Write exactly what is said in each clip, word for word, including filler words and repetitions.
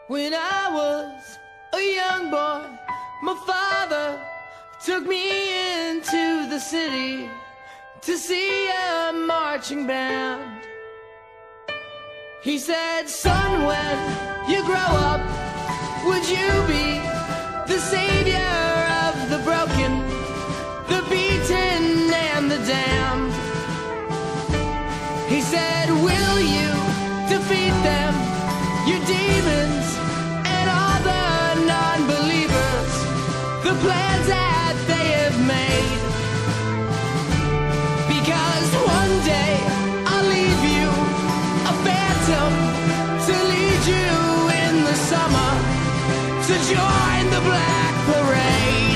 When I was a young boy, my father took me into the city to see a marching band. He said, son, when you grow up, would you be the savior of the broken, the beaten and the damned? He said, will you defeat them, your demons and all the non-believers, the plans that they have made? Because one day I'll leave you a phantom to lead you in the summer to join the Black Parade.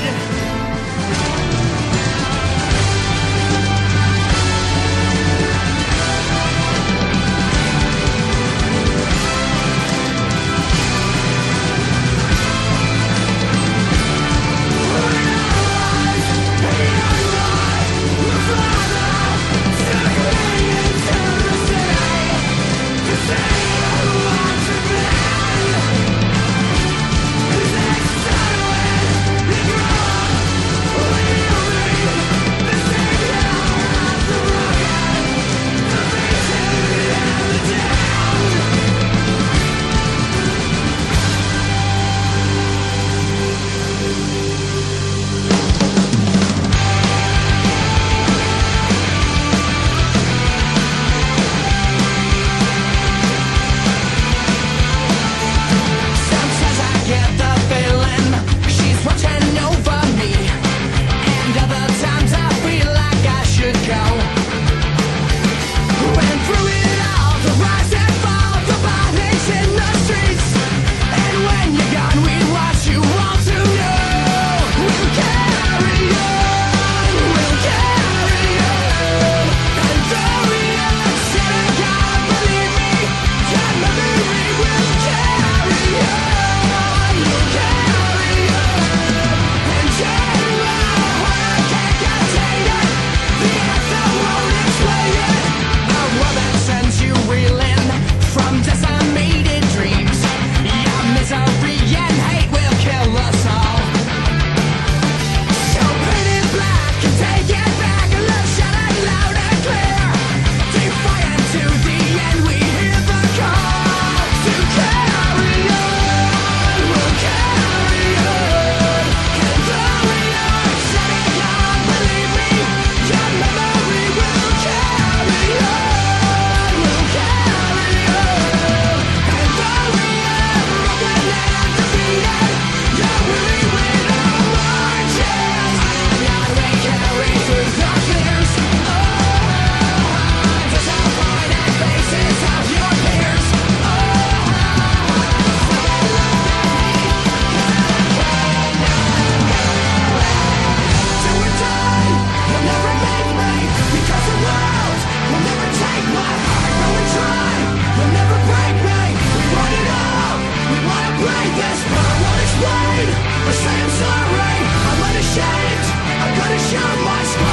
Say I'm sorry, I'm unashamed, I'm gonna show my scars.